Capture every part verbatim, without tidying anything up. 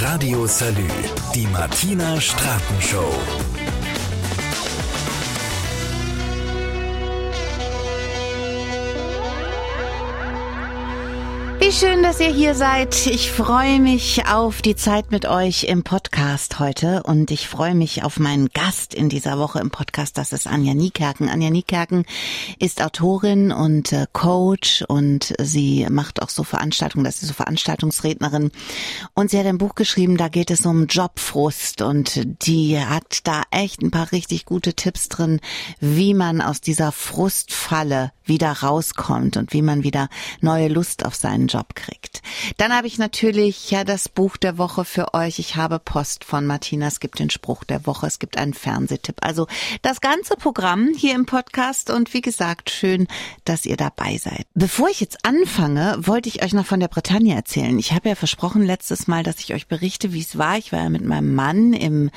Radio Salü, die Martina Straten Show. Wie schön, dass ihr hier seid. Ich freue mich auf die Zeit mit euch im Podcast heute und ich freue mich auf meinen Gast in dieser Woche im Podcast. Das ist Anja Niekerken. Anja Niekerken ist Autorin und äh, Coach und sie macht auch so Veranstaltungen, das ist so Veranstaltungsrednerin und sie hat ein Buch geschrieben, da geht es um Jobfrust und die hat da echt ein paar richtig gute Tipps drin, wie man aus dieser Frustfalle wieder rauskommt und wie man wieder neue Lust auf seinen Job kriegt. Dann habe ich natürlich ja das Buch der Woche für euch. Ich habe Post von Martina. Es gibt den Spruch der Woche. Es gibt einen Fernsehtipp. Also das ganze Programm hier im Podcast und wie gesagt, schön, dass ihr dabei seid. Bevor ich jetzt anfange, wollte ich euch noch von der Bretagne erzählen. Ich habe ja versprochen letztes Mal, dass ich euch berichte, wie es war. Ich war ja mit meinem Mann im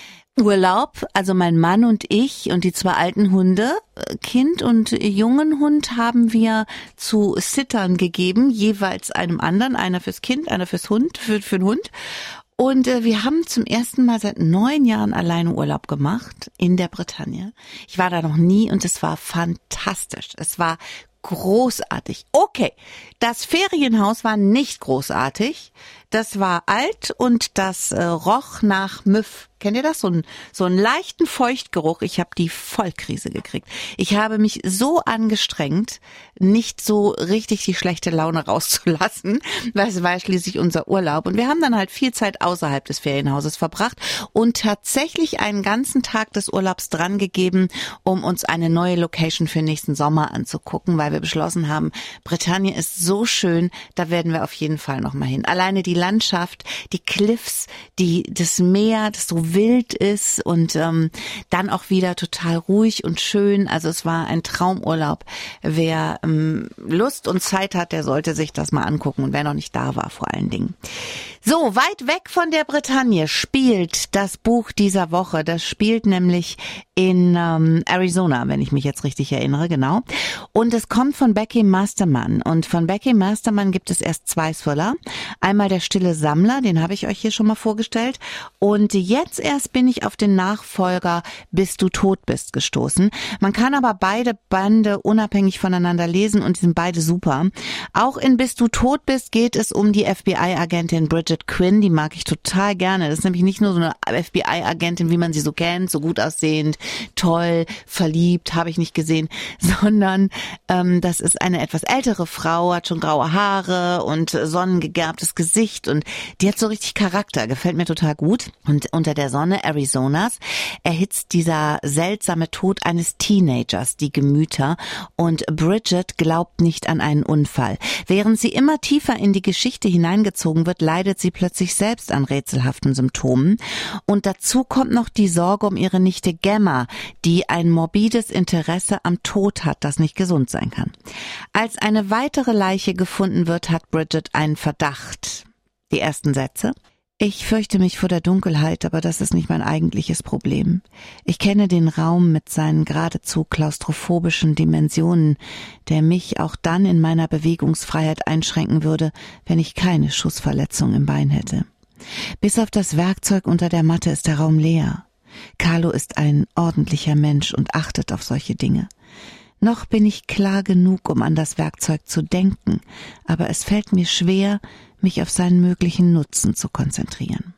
Urlaub, also mein Mann und ich und die zwei alten Hunde, Kind und jungen Hund haben wir zu Sittern gegeben, jeweils einem anderen, einer fürs Kind, einer fürs Hund, für, für den Hund. Und äh, wir haben zum ersten Mal seit neun Jahren alleine Urlaub gemacht in der Bretagne. Ich war da noch nie und es war fantastisch. Es war großartig. Okay, das Ferienhaus war nicht großartig. Das war alt und das äh, roch nach Müff. Kennt ihr das? So einen, so einen leichten Feuchtgeruch. Ich habe die Vollkrise gekriegt. Ich habe mich so angestrengt, nicht so richtig die schlechte Laune rauszulassen, weil es war ja schließlich unser Urlaub. Und wir haben dann halt viel Zeit außerhalb des Ferienhauses verbracht und tatsächlich einen ganzen Tag des Urlaubs dran gegeben, um uns eine neue Location für nächsten Sommer anzugucken, weil wir beschlossen haben, Bretagne ist so schön, da werden wir auf jeden Fall noch mal hin. Alleine die Landschaft, die Cliffs, die das Meer, das so wild ist und ähm, dann auch wieder total ruhig und schön. Also es war ein Traumurlaub. Wer ähm, Lust und Zeit hat, der sollte sich das mal angucken und wer noch nicht da war vor allen Dingen. So, weit weg von der Bretagne spielt das Buch dieser Woche. Das spielt nämlich in ähm, Arizona, wenn ich mich jetzt richtig erinnere, genau. Und es kommt von Becky Masterman. Und von Becky Masterman gibt es erst zwei Thriller. Einmal Der stille Sammler, den habe ich euch hier schon mal vorgestellt. Und jetzt erst bin ich auf den Nachfolger Bis du tot bist gestoßen. Man kann aber beide Bände unabhängig voneinander lesen und die sind beide super. Auch in Bis du tot bist geht es um die F B I-Agentin Bridget Quinn, die mag ich total gerne. Das ist nämlich nicht nur so eine F B I-Agentin, wie man sie so kennt, so gut aussehend, toll, verliebt, habe ich nicht gesehen, sondern ähm, das ist eine etwas ältere Frau, hat schon graue Haare und sonnengegerbtes Gesicht und die hat so richtig Charakter, gefällt mir total gut. Und unter der Sonne Arizonas erhitzt dieser seltsame Tod eines Teenagers die Gemüter und Bridget glaubt nicht an einen Unfall. Während sie immer tiefer in die Geschichte hineingezogen wird, leidet sie plötzlich selbst an rätselhaften Symptomen. Und dazu kommt noch die Sorge um ihre Nichte Gemma, die ein morbides Interesse am Tod hat, das nicht gesund sein kann. Als eine weitere Leiche gefunden wird, hat Bridget einen Verdacht. Die ersten Sätze. Ich fürchte mich vor der Dunkelheit, aber das ist nicht mein eigentliches Problem. Ich kenne den Raum mit seinen geradezu klaustrophobischen Dimensionen, der mich auch dann in meiner Bewegungsfreiheit einschränken würde, wenn ich keine Schussverletzung im Bein hätte. Bis auf das Werkzeug unter der Matte ist der Raum leer. Carlo ist ein ordentlicher Mensch und achtet auf solche Dinge. Noch bin ich klar genug, um an das Werkzeug zu denken, aber es fällt mir schwer, mich auf seinen möglichen Nutzen zu konzentrieren.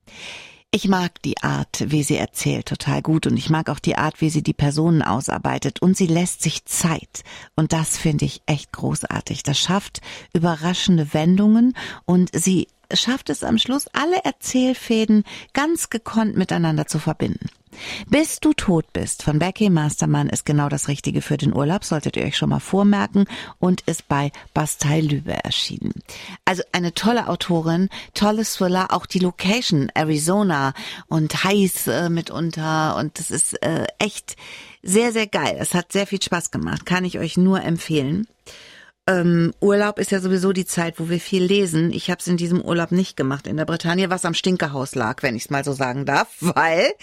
Ich mag die Art, wie sie erzählt, total gut und ich mag auch die Art, wie sie die Personen ausarbeitet und sie lässt sich Zeit und das finde ich echt großartig. Das schafft überraschende Wendungen und sie schafft es am Schluss, alle Erzählfäden ganz gekonnt miteinander zu verbinden. Bis du tot bist von Becky Masterman ist genau das Richtige für den Urlaub, solltet ihr euch schon mal vormerken und ist bei Bastei-Lübbe erschienen. Also eine tolle Autorin, tolles Thriller, auch die Location Arizona und heiß äh, mitunter und das ist äh, echt sehr, sehr geil. Es hat sehr viel Spaß gemacht, kann ich euch nur empfehlen. Ähm, Urlaub ist ja sowieso die Zeit, wo wir viel lesen. Ich habe es in diesem Urlaub nicht gemacht in der Bretagne, was am Stinkehaus lag, wenn ich es mal so sagen darf, weil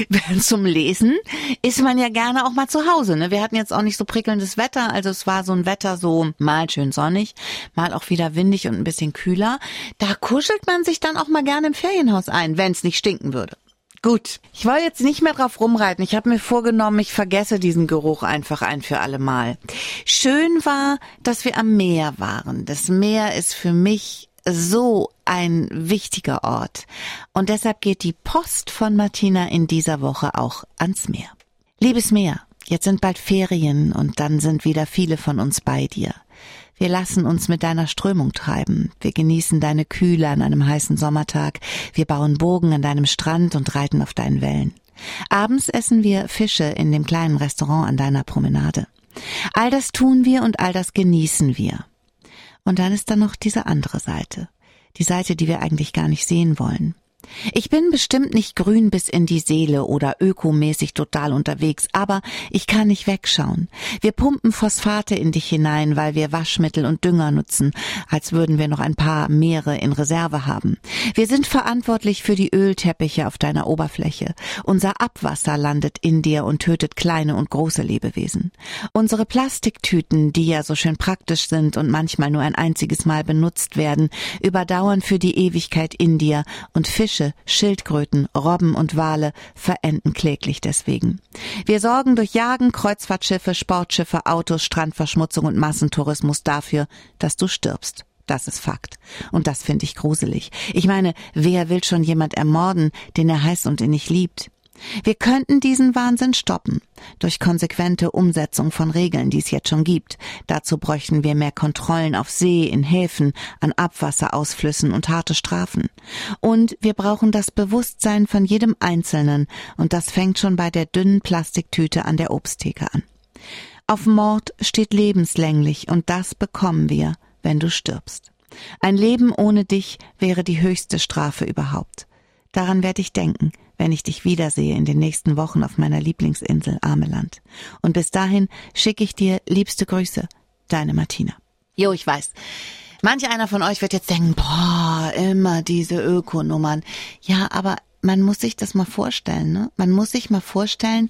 zum Lesen ist man ja gerne auch mal zu Hause. Ne? Wir hatten jetzt auch nicht so prickelndes Wetter, also es war so ein Wetter so mal schön sonnig, mal auch wieder windig und ein bisschen kühler. Da kuschelt man sich dann auch mal gerne im Ferienhaus ein, wenn es nicht stinken würde. Gut, ich wollte jetzt nicht mehr drauf rumreiten. Ich habe mir vorgenommen, ich vergesse diesen Geruch einfach ein für alle Mal. Schön war, dass wir am Meer waren. Das Meer ist für mich so ein wichtiger Ort. Und deshalb geht die Post von Martina in dieser Woche auch ans Meer. Liebes Meer, jetzt sind bald Ferien und dann sind wieder viele von uns bei dir. Wir lassen uns mit deiner Strömung treiben. Wir genießen deine Kühle an einem heißen Sommertag. Wir bauen Burgen an deinem Strand und reiten auf deinen Wellen. Abends essen wir Fische in dem kleinen Restaurant an deiner Promenade. All das tun wir und all das genießen wir. Und dann ist da noch diese andere Seite. Die Seite, die wir eigentlich gar nicht sehen wollen. Ich bin bestimmt nicht grün bis in die Seele oder ökomäßig total unterwegs, aber ich kann nicht wegschauen. Wir pumpen Phosphate in dich hinein, weil wir Waschmittel und Dünger nutzen, als würden wir noch ein paar Meere in Reserve haben. Wir sind verantwortlich für die Ölteppiche auf deiner Oberfläche. Unser Abwasser landet in dir und tötet kleine und große Lebewesen. Unsere Plastiktüten, die ja so schön praktisch sind und manchmal nur ein einziges Mal benutzt werden, überdauern für die Ewigkeit in dir und Fische, Schildkröten, Robben und Wale verenden kläglich deswegen. Wir sorgen durch Jagen, Kreuzfahrtschiffe, Sportschiffe, Autos, Strandverschmutzung und Massentourismus dafür, dass du stirbst. Das ist Fakt. Und das finde ich gruselig. Ich meine, wer will schon jemand ermorden, den er heiß und innig liebt? Wir könnten diesen Wahnsinn stoppen. Durch konsequente Umsetzung von Regeln, die es jetzt schon gibt. Dazu bräuchten wir mehr Kontrollen auf See, in Häfen, an Abwasserausflüssen und harte Strafen. Und wir brauchen das Bewusstsein von jedem Einzelnen. Und das fängt schon bei der dünnen Plastiktüte an der Obsttheke an. Auf Mord steht lebenslänglich und das bekommen wir, wenn du stirbst. Ein Leben ohne dich wäre die höchste Strafe überhaupt. Daran werde ich denken, wenn ich dich wiedersehe in den nächsten Wochen auf meiner Lieblingsinsel Ameland. Und bis dahin schicke ich dir liebste Grüße, deine Martina. Jo, ich weiß. Manch einer von euch wird jetzt denken, boah, immer diese Ökonummern. Ja, aber man muss sich das mal vorstellen, ne? Man muss sich mal vorstellen,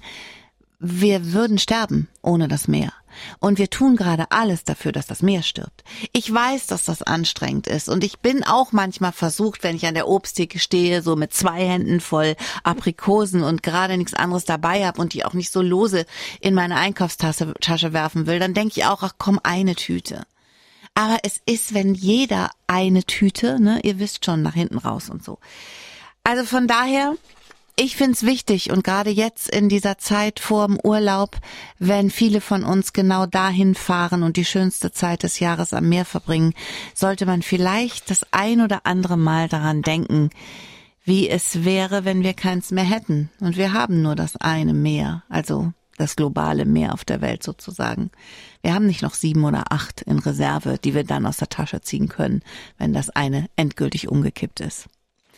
wir würden sterben ohne das Meer. Und wir tun gerade alles dafür, dass das Meer stirbt. Ich weiß, dass das anstrengend ist. Und ich bin auch manchmal versucht, wenn ich an der Obsttheke stehe, so mit zwei Händen voll Aprikosen und gerade nichts anderes dabei habe und die auch nicht so lose in meine Einkaufstasche Tasche werfen will, dann denke ich auch, ach komm, eine Tüte. Aber es ist, wenn jeder eine Tüte, ne, ihr wisst schon, nach hinten raus und so. Also von daher, ich find's wichtig und gerade jetzt in dieser Zeit vorm Urlaub, wenn viele von uns genau dahin fahren und die schönste Zeit des Jahres am Meer verbringen, sollte man vielleicht das ein oder andere Mal daran denken, wie es wäre, wenn wir keins mehr hätten. Und wir haben nur das eine Meer, also das globale Meer auf der Welt sozusagen. Wir haben nicht noch sieben oder acht in Reserve, die wir dann aus der Tasche ziehen können, wenn das eine endgültig umgekippt ist.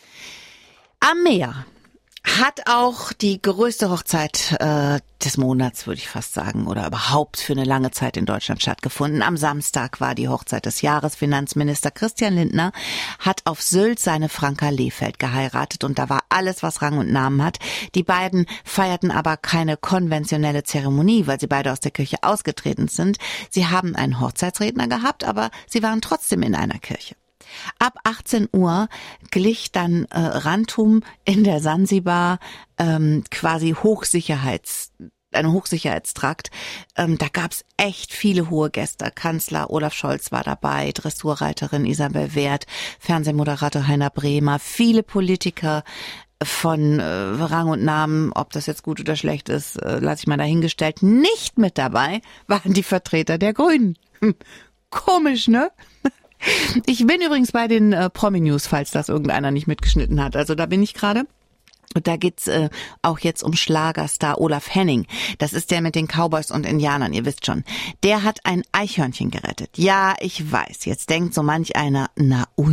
Am Meer hat auch die größte Hochzeit äh, des Monats, würde ich fast sagen, oder überhaupt für eine lange Zeit in Deutschland stattgefunden. Am Samstag war die Hochzeit des Jahres. Finanzminister Christian Lindner hat auf Sylt seine Franka Lehfeld geheiratet und da war alles, was Rang und Namen hat. Die beiden feierten aber keine konventionelle Zeremonie, weil sie beide aus der Kirche ausgetreten sind. Sie haben einen Hochzeitsredner gehabt, aber sie waren trotzdem in einer Kirche. Ab achtzehn Uhr glich dann äh, Rantum in der Sansibar ähm, quasi Hochsicherheits, ein Hochsicherheitstrakt. Ähm, da gab's echt viele hohe Gäste. Kanzler Olaf Scholz war dabei, Dressurreiterin Isabel Wert, Fernsehmoderator Heiner Bremer, viele Politiker von äh, Rang und Namen, ob das jetzt gut oder schlecht ist, äh, lasse ich mal dahingestellt. Nicht mit dabei waren die Vertreter der Grünen. Hm, komisch, ne? Ich bin übrigens bei den äh, Promi-News, falls das irgendeiner nicht mitgeschnitten hat. Also da bin ich gerade. Und da geht's äh, auch jetzt um Schlagerstar Olaf Henning. Das ist der mit den Cowboys und Indianern, ihr wisst schon. Der hat ein Eichhörnchen gerettet. Ja, ich weiß, jetzt denkt so manch einer, na und?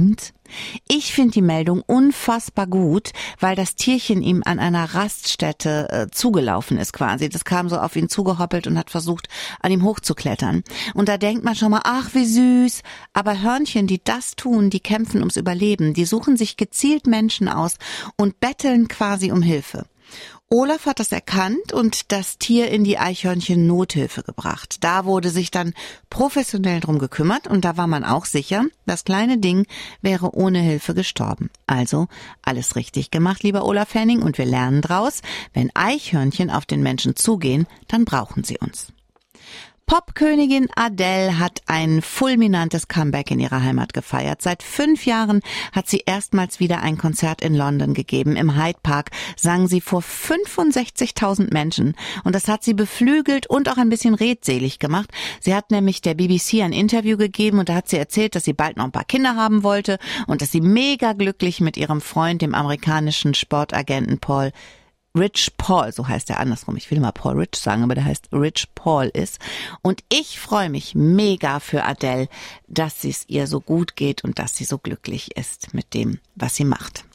Ich finde die Meldung unfassbar gut, weil das Tierchen ihm an einer Raststätte äh, zugelaufen ist quasi. Das kam so auf ihn zugehoppelt und hat versucht, an ihm hochzuklettern. Und da denkt man schon mal, ach wie süß. Aber Hörnchen, die das tun, die kämpfen ums Überleben. Die suchen sich gezielt Menschen aus und betteln quasi um Hilfe. Olaf hat das erkannt und das Tier in die Eichhörnchen-Nothilfe gebracht. Da wurde sich dann professionell drum gekümmert und da war man auch sicher, das kleine Ding wäre ohne Hilfe gestorben. Also alles richtig gemacht, lieber Olaf Henning, und wir lernen draus, wenn Eichhörnchen auf den Menschen zugehen, dann brauchen sie uns. Popkönigin Adele hat ein fulminantes Comeback in ihrer Heimat gefeiert. Seit fünf Jahren hat sie erstmals wieder ein Konzert in London gegeben. Im Hyde Park sang sie vor fünfundsechzigtausend Menschen und das hat sie beflügelt und auch ein bisschen redselig gemacht. Sie hat nämlich der B B C ein Interview gegeben und da hat sie erzählt, dass sie bald noch ein paar Kinder haben wollte und dass sie mega glücklich mit ihrem Freund, dem amerikanischen Sportagenten Paul Rich Paul, so heißt er andersrum. Ich will mal Paul Rich sagen, aber der heißt Rich Paul ist. Und ich freue mich mega für Adele, dass es ihr so gut geht und dass sie so glücklich ist mit dem, was sie macht.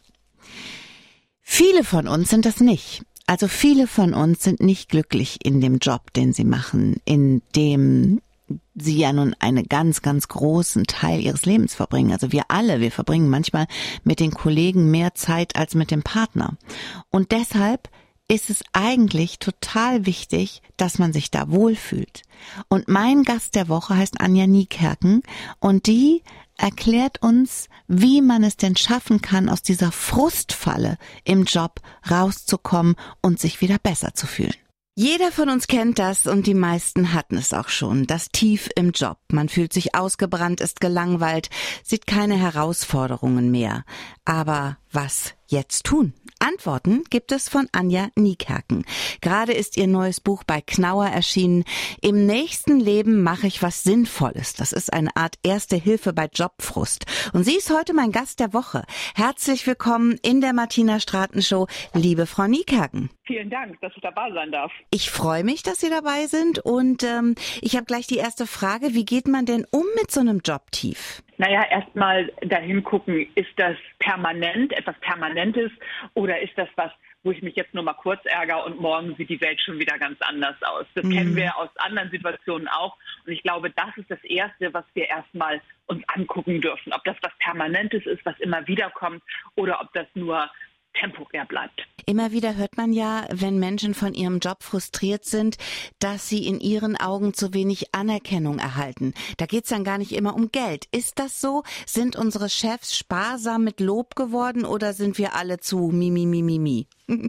Viele von uns sind das nicht. Also viele von uns sind nicht glücklich in dem Job, den sie machen, in dem sie ja nun einen ganz, ganz großen Teil ihres Lebens verbringen. Also wir alle, wir verbringen manchmal mit den Kollegen mehr Zeit als mit dem Partner. Und deshalb ist es eigentlich total wichtig, dass man sich da wohlfühlt. Und mein Gast der Woche heißt Anja Niekerken und die erklärt uns, wie man es denn schaffen kann, aus dieser Frustfalle im Job rauszukommen und sich wieder besser zu fühlen. Jeder von uns kennt das und die meisten hatten es auch schon. Das Tief im Job. Man fühlt sich ausgebrannt, ist gelangweilt, sieht keine Herausforderungen mehr. Aber was jetzt tun? Antworten gibt es von Anja Niekerken. Gerade ist ihr neues Buch bei Knauer erschienen. Im nächsten Leben mache ich was Sinnvolles. Das ist eine Art erste Hilfe bei Jobfrust. Und sie ist heute mein Gast der Woche. Herzlich willkommen in der Martina Straten Show, liebe Frau Niekerken. Vielen Dank, dass ich dabei sein darf. Ich freue mich, dass Sie dabei sind und ähm, ich habe gleich die erste Frage. Wie geht man denn um mit so einem Jobtief? Naja, erstmal dahin gucken, ist das permanent, etwas Permanentes oder ist das was, wo ich mich jetzt nur mal kurz ärgere und morgen sieht die Welt schon wieder ganz anders aus. Das mhm. kennen wir aus anderen Situationen auch und ich glaube, das ist das Erste, was wir erstmal uns angucken dürfen. Ob das was Permanentes ist, was immer wieder kommt oder ob das nur temporär bleibt. Immer wieder hört man ja, wenn Menschen von ihrem Job frustriert sind, dass sie in ihren Augen zu wenig Anerkennung erhalten. Da geht's dann gar nicht immer um Geld. Ist das so? Sind unsere Chefs sparsam mit Lob geworden oder sind wir alle zu mi, mi, mi, mi, mi?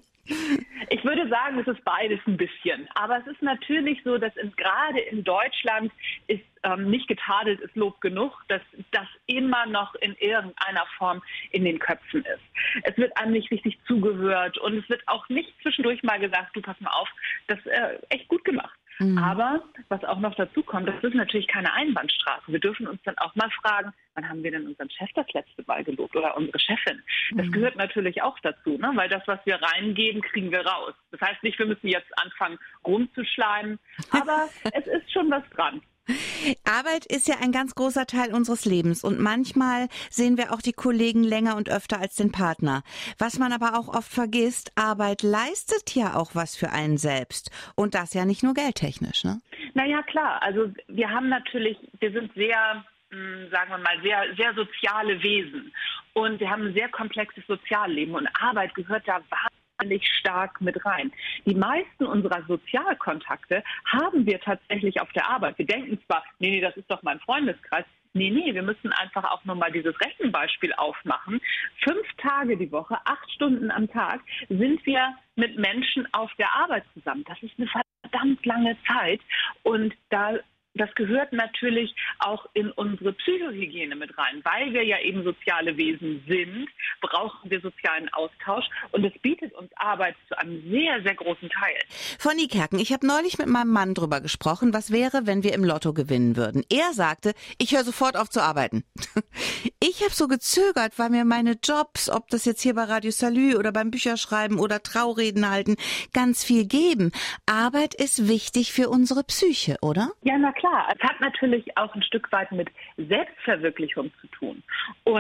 Ich würde sagen, es ist beides ein bisschen. Aber es ist natürlich so, dass in, gerade in Deutschland ist ähm, nicht getadelt ist Lob genug, dass das immer noch in irgendeiner Form in den Köpfen ist. Es wird einem nicht richtig zugehört und es wird auch nicht zwischendurch mal gesagt, du pass mal auf, das ist äh, echt gut gemacht. Mhm. Aber was auch noch dazu kommt, das ist natürlich keine Einbahnstraße. Wir dürfen uns dann auch mal fragen, wann haben wir denn unseren Chef das letzte Mal gelobt oder unsere Chefin? Das mhm. gehört natürlich auch dazu, ne? Weil das, was wir reingeben, kriegen wir raus. Das heißt nicht, wir müssen jetzt anfangen rumzuschleimen, aber es ist schon was dran. Arbeit ist ja ein ganz großer Teil unseres Lebens und manchmal sehen wir auch die Kollegen länger und öfter als den Partner. Was man aber auch oft vergisst, Arbeit leistet ja auch was für einen selbst und das ja nicht nur geldtechnisch, ne? Naja, klar. Also wir haben natürlich, wir sind sehr, sagen wir mal, sehr, sehr soziale Wesen und wir haben ein sehr komplexes Sozialleben und Arbeit gehört da wahnsinnig stark mit rein. Die meisten unserer Sozialkontakte haben wir tatsächlich auf der Arbeit. Wir denken zwar, nee, nee, das ist doch mein Freundeskreis. Nee, nee, wir müssen einfach auch nochmal dieses Rechenbeispiel aufmachen. Fünf Tage die Woche, acht Stunden am Tag sind wir mit Menschen auf der Arbeit zusammen. Das ist eine verdammt lange Zeit und da das gehört natürlich auch in unsere Psychohygiene mit rein. Weil wir ja eben soziale Wesen sind, brauchen wir sozialen Austausch und es bietet uns Arbeit zu einem sehr, sehr großen Teil. Frau Niekerken, ich habe neulich mit meinem Mann drüber gesprochen, was wäre, wenn wir im Lotto gewinnen würden. Er sagte, ich höre sofort auf zu arbeiten. Ich habe so gezögert, weil mir meine Jobs, ob das jetzt hier bei Radio Salü oder beim Bücherschreiben oder Traureden halten, ganz viel geben. Arbeit ist wichtig für unsere Psyche, oder? Ja, na klar. Es hat natürlich auch ein Stück weit mit Selbstverwirklichung zu tun. Und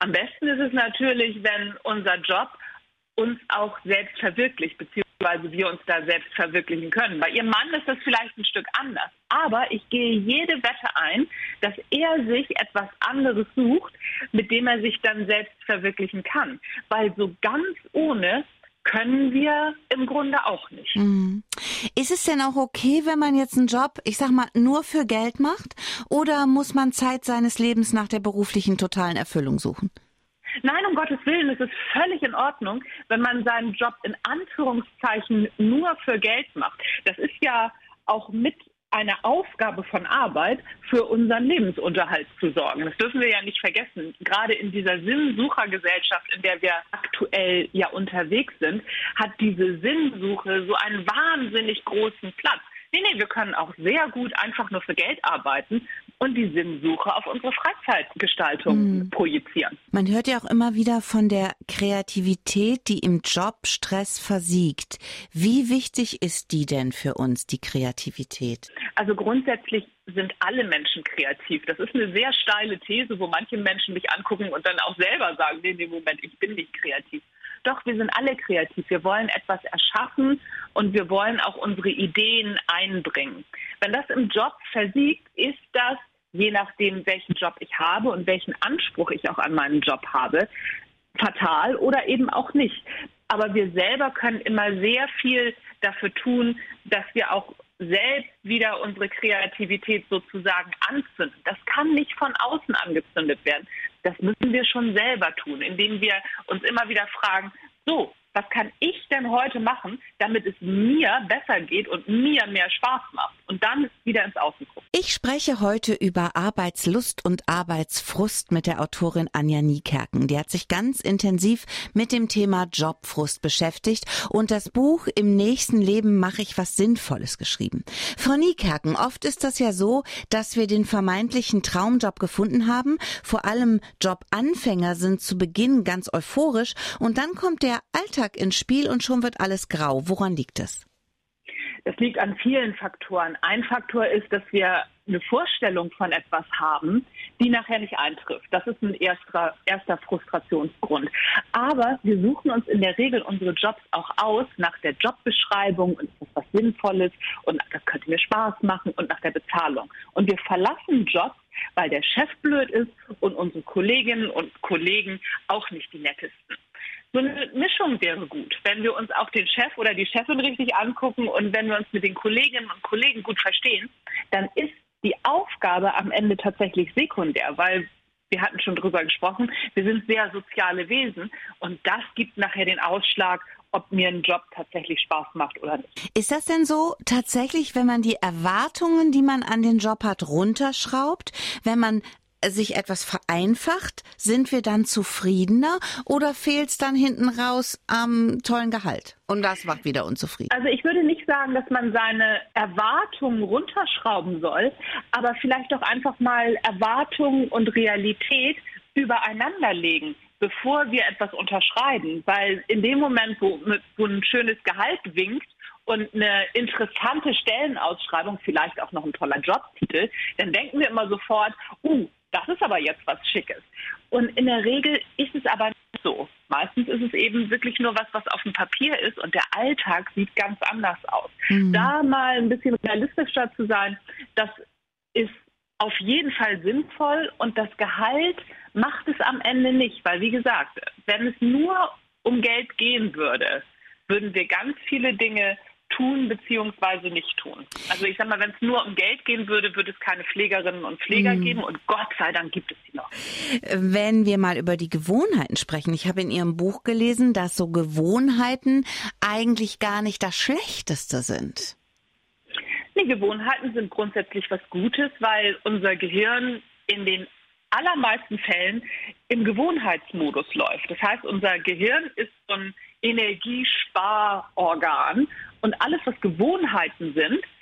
Am besten ist es natürlich, wenn unser Job uns auch selbst verwirklicht, beziehungsweise wir uns da selbst verwirklichen können. Bei Ihrem Mann ist das vielleicht ein Stück anders. Aber ich gehe jede Wette ein, dass er sich etwas anderes sucht, mit dem er sich dann selbst verwirklichen kann. Weil so ganz ohne können wir im Grunde auch nicht. Mhm. Ist es denn auch okay, wenn man jetzt einen Job, ich sag mal, nur für Geld macht? Oder muss man Zeit seines Lebens nach der beruflichen totalen Erfüllung suchen? Nein, um Gottes Willen, es ist völlig in Ordnung, wenn man seinen Job in Anführungszeichen nur für Geld macht. Das ist ja auch mit eine Aufgabe von Arbeit, für unseren Lebensunterhalt zu sorgen. Das dürfen wir ja nicht vergessen. Gerade in dieser Sinnsuchergesellschaft, in der wir aktuell ja unterwegs sind, hat diese Sinnsuche so einen wahnsinnig großen Platz. Nee, nee, wir können auch sehr gut einfach nur für Geld arbeiten und die Sinnsuche auf unsere Freizeitgestaltung mhm. projizieren. Man hört ja auch immer wieder von der Kreativität, die im Job Stress versiegt. Wie wichtig ist die denn für uns, die Kreativität? Also grundsätzlich sind alle Menschen kreativ. Das ist eine sehr steile These, wo manche Menschen mich angucken und dann auch selber sagen, nee, nee, Moment, ich bin nicht kreativ. Doch, wir sind alle kreativ. Wir wollen etwas erschaffen und wir wollen auch unsere Ideen einbringen. Wenn das im Job versiegt, ist das, je nachdem, welchen Job ich habe und welchen Anspruch ich auch an meinen Job habe, fatal oder eben auch nicht. Aber wir selber können immer sehr viel dafür tun, dass wir auch selbst wieder unsere Kreativität sozusagen anzünden. Das kann nicht von außen angezündet werden. Das müssen wir schon selber tun, indem wir uns immer wieder fragen, so, was kann ich denn heute machen, damit es mir besser geht und mir mehr Spaß macht? Und dann wieder ins Außen gucken. Ich spreche heute über Arbeitslust und Arbeitsfrust mit der Autorin Anja Niekerken. Die hat sich ganz intensiv mit dem Thema Jobfrust beschäftigt und das Buch Im nächsten Leben mache ich was Sinnvolles geschrieben. Frau Niekerken, oft ist das ja so, dass wir den vermeintlichen Traumjob gefunden haben. Vor allem Jobanfänger sind zu Beginn ganz euphorisch und dann kommt der Alltag ins Spiel und schon wird alles grau. Woran liegt es? Das liegt an vielen Faktoren. Ein Faktor ist, dass wir eine Vorstellung von etwas haben, die nachher nicht eintrifft. Das ist ein erster, erster Frustrationsgrund. Aber wir suchen uns in der Regel unsere Jobs auch aus nach der Jobbeschreibung und ist das was Sinnvolles und das könnte mir Spaß machen und nach der Bezahlung. Und wir verlassen Jobs, weil der Chef blöd ist und unsere Kolleginnen und Kollegen auch nicht die nettesten. So eine Mischung wäre gut, wenn wir uns auch den Chef oder die Chefin richtig angucken und wenn wir uns mit den Kolleginnen und Kollegen gut verstehen, dann ist die Aufgabe am Ende tatsächlich sekundär, weil wir hatten schon drüber gesprochen, wir sind sehr soziale Wesen und das gibt nachher den Ausschlag, ob mir ein Job tatsächlich Spaß macht oder nicht. Ist das denn so tatsächlich, wenn man die Erwartungen, die man an den Job hat, runterschraubt, wenn man sich etwas vereinfacht, sind wir dann zufriedener oder fehlt es dann hinten raus am tollen Gehalt? Und das macht wieder unzufrieden. Also ich würde nicht sagen, dass man seine Erwartungen runterschrauben soll, aber vielleicht doch einfach mal Erwartungen und Realität übereinander legen, bevor wir etwas unterschreiben. Weil in dem Moment, wo, wo ein schönes Gehalt winkt, und eine interessante Stellenausschreibung, vielleicht auch noch ein toller Jobtitel, dann denken wir immer sofort, uh, das ist aber jetzt was Schickes. Und in der Regel ist es aber nicht so. Meistens ist es eben wirklich nur was, was auf dem Papier ist und der Alltag sieht ganz anders aus. Mhm. Da mal ein bisschen realistischer zu sein, das ist auf jeden Fall sinnvoll und das Gehalt macht es am Ende nicht. Weil, wie gesagt, wenn es nur um Geld gehen würde, würden wir ganz viele Dinge tun bzw. nicht tun. Also ich sag mal, wenn es nur um Geld gehen würde, würde es keine Pflegerinnen und Pfleger mm. geben und Gott sei Dank gibt es sie noch. Wenn wir mal über die Gewohnheiten sprechen, ich habe in Ihrem Buch gelesen, dass so Gewohnheiten eigentlich gar nicht das Schlechteste sind. Nee, Gewohnheiten sind grundsätzlich was Gutes, weil unser Gehirn in den allermeisten Fällen im Gewohnheitsmodus läuft. Das heißt, unser Gehirn ist so ein Energiesparorgan und alles, was Gewohnheiten sind,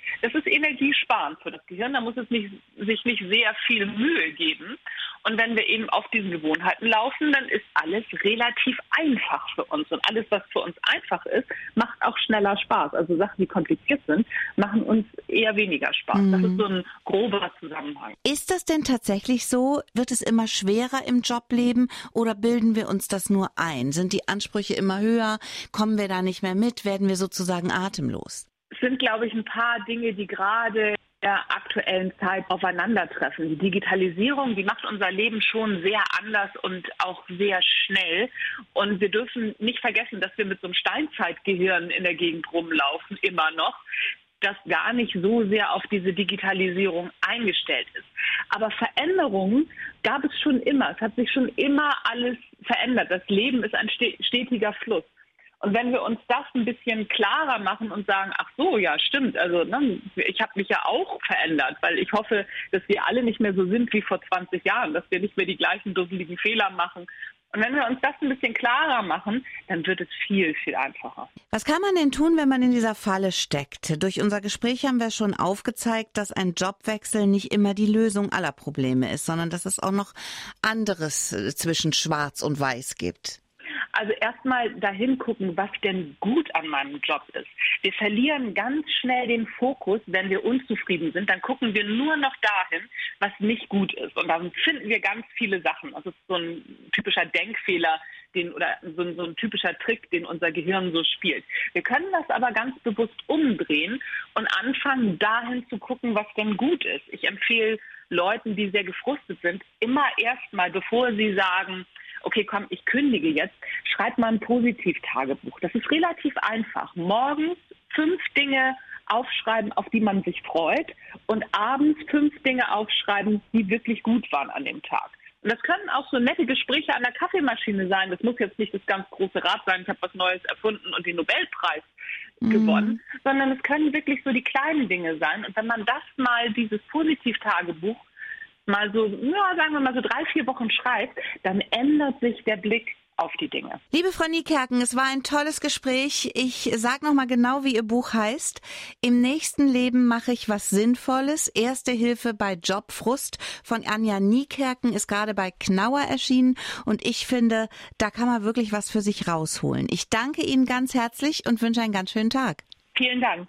Das ist energiesparend für das Gehirn. Da muss es nicht, sich nicht sehr viel Mühe geben. Und wenn wir eben auf diesen Gewohnheiten laufen, dann ist alles relativ einfach für uns. Und alles, was für uns einfach ist, macht auch schneller Spaß. Also Sachen, die kompliziert sind, machen uns eher weniger Spaß. Mhm. Das ist so ein grober Zusammenhang. Ist das denn tatsächlich so? Wird es immer schwerer im Jobleben oder bilden wir uns das nur ein? Sind die Ansprüche immer höher? Kommen wir da nicht mehr mit? Werden wir sozusagen atemlos? Es sind, glaube ich, ein paar Dinge, die gerade der aktuellen Zeit aufeinandertreffen. Die Digitalisierung, die macht unser Leben schon sehr anders und auch sehr schnell. Und wir dürfen nicht vergessen, dass wir mit so einem Steinzeitgehirn in der Gegend rumlaufen, immer noch, das gar nicht so sehr auf diese Digitalisierung eingestellt ist. Aber Veränderungen gab es schon immer. Es hat sich schon immer alles verändert. Das Leben ist ein stetiger Fluss. Und wenn wir uns das ein bisschen klarer machen und sagen, ach so, ja, stimmt, also ne, ich habe mich ja auch verändert, weil ich hoffe, dass wir alle nicht mehr so sind wie vor zwanzig Jahren, dass wir nicht mehr die gleichen dusseligen Fehler machen. Und wenn wir uns das ein bisschen klarer machen, dann wird es viel, viel einfacher. Was kann man denn tun, wenn man in dieser Falle steckt? Durch unser Gespräch haben wir schon aufgezeigt, dass ein Jobwechsel nicht immer die Lösung aller Probleme ist, sondern dass es auch noch anderes zwischen Schwarz und Weiß gibt. Also erstmal dahin gucken, was denn gut an meinem Job ist. Wir verlieren ganz schnell den Fokus, wenn wir unzufrieden sind. Dann gucken wir nur noch dahin, was nicht gut ist. Und dann finden wir ganz viele Sachen. Das ist so ein typischer Denkfehler, den oder so ein, so ein typischer Trick, den unser Gehirn so spielt. Wir können das aber ganz bewusst umdrehen und anfangen, dahin zu gucken, was denn gut ist. Ich empfehle Leuten, die sehr gefrustet sind, immer erstmal, bevor sie sagen, okay, komm, ich kündige jetzt, schreib mal ein Positivtagebuch. Das ist relativ einfach. Morgens fünf Dinge aufschreiben, auf die man sich freut und abends fünf Dinge aufschreiben, die wirklich gut waren an dem Tag. Und das können auch so nette Gespräche an der Kaffeemaschine sein. Das muss jetzt nicht das ganz große Rad sein, ich habe was Neues erfunden und den Nobelpreis mhm. gewonnen, sondern es können wirklich so die kleinen Dinge sein. Und wenn man das mal, dieses Positivtagebuch, mal so, ja, sagen wir mal so drei, vier Wochen schreibt, dann ändert sich der Blick auf die Dinge. Liebe Frau Niekerken, es war ein tolles Gespräch. Ich sage nochmal genau, wie Ihr Buch heißt. Im nächsten Leben mache ich was Sinnvolles. Erste Hilfe bei Jobfrust von Anja Niekerken ist gerade bei Knauer erschienen. Und ich finde, da kann man wirklich was für sich rausholen. Ich danke Ihnen ganz herzlich und wünsche einen ganz schönen Tag. Vielen Dank.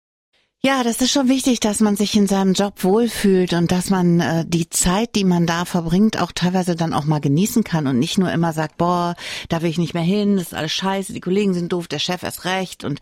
Ja, das ist schon wichtig, dass man sich in seinem Job wohlfühlt und dass man äh, die Zeit, die man da verbringt, auch teilweise dann auch mal genießen kann und nicht nur immer sagt, boah, da will ich nicht mehr hin, das ist alles scheiße, die Kollegen sind doof, der Chef erst recht. Und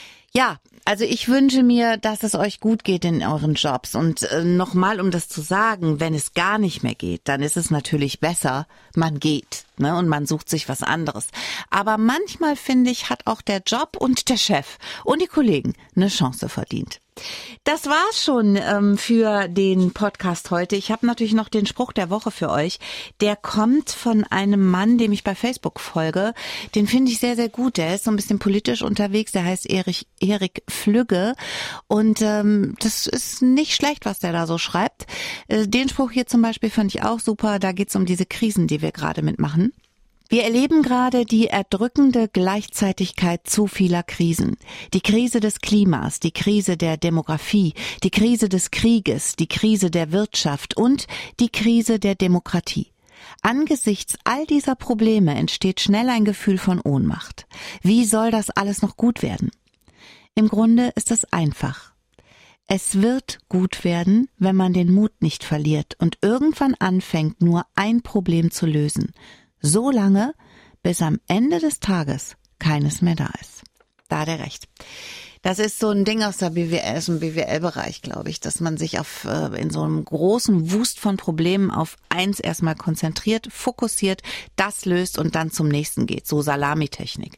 ja, also ich wünsche mir, dass es euch gut geht in euren Jobs. Und äh, nochmal, um das zu sagen, wenn es gar nicht mehr geht, dann ist es natürlich besser, man geht, ne, und man sucht sich was anderes. Aber manchmal, finde ich, hat auch der Job und der Chef und die Kollegen eine Chance verdient. Das war's schon ähm, für den Podcast heute. Ich habe natürlich noch den Spruch der Woche für euch. Der kommt von einem Mann, dem ich bei Facebook folge. Den finde ich sehr, sehr gut. Der ist so ein bisschen politisch unterwegs. Der heißt Erich, Erik Flügge. Und ähm, das ist nicht schlecht, was der da so schreibt. Äh, den Spruch hier zum Beispiel fand ich auch super. Da geht's um diese Krisen, die wir gerade mitmachen. Wir erleben gerade die erdrückende Gleichzeitigkeit zu vieler Krisen. Die Krise des Klimas, die Krise der Demografie, die Krise des Krieges, die Krise der Wirtschaft und die Krise der Demokratie. Angesichts all dieser Probleme entsteht schnell ein Gefühl von Ohnmacht. Wie soll das alles noch gut werden? Im Grunde ist es einfach. Es wird gut werden, wenn man den Mut nicht verliert und irgendwann anfängt, nur ein Problem zu lösen. So lange, bis am Ende des Tages keines mehr da ist. Da hat er recht. Das ist so ein Ding aus der B W L, aus dem B W L-Bereich, glaube ich, dass man sich auf äh, in so einem großen Wust von Problemen auf eins erstmal konzentriert, fokussiert, das löst und dann zum nächsten geht. So Salamitechnik.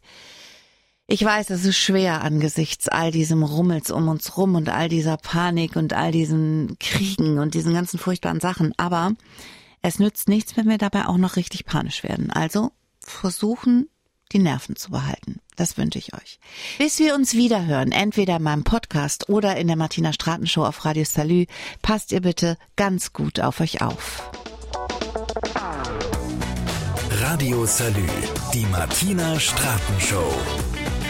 Ich weiß, es ist schwer angesichts all diesem Rummels um uns rum und all dieser Panik und all diesen Kriegen und diesen ganzen furchtbaren Sachen, aber es nützt nichts, wenn wir dabei auch noch richtig panisch werden. Also versuchen, die Nerven zu behalten. Das wünsche ich euch. Bis wir uns wiederhören, entweder in meinem Podcast oder in der Martina Straten Show auf Radio Salü, passt ihr bitte ganz gut auf euch auf. Radio Salü, die Martina Straten Show.